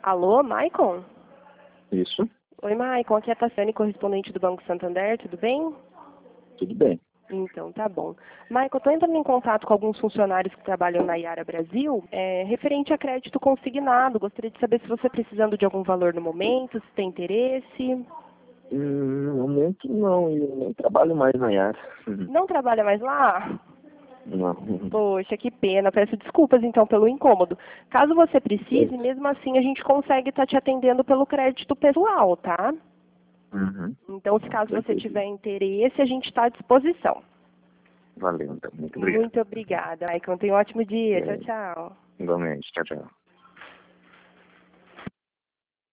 Alô, Maicon? Isso, Oi, Maicon. Aqui é a Tassiane, correspondente do Banco Santander. Tudo bem? tudo bem. Então, tá bom. Maicon, eu estou entrando em contato com alguns funcionários que trabalham na Iara Brasil, referente a crédito consignado. Gostaria de saber se você está precisando de algum valor no momento, se tem interesse. No momento não, eu nem trabalho mais na Yara. Não trabalha mais lá? Não. Poxa, que pena. Peço desculpas, então, pelo incômodo. Caso você precise, mesmo assim, a gente consegue estar te atendendo pelo crédito pessoal, tá? Uhum. Então, se caso você Entendi. tiver interesse, a gente está à disposição. Valeu, então. Muito obrigado. Muito obrigada, Maicon. Tenha um ótimo dia. Tchau, É, tchau. igualmente. Tchau, tchau.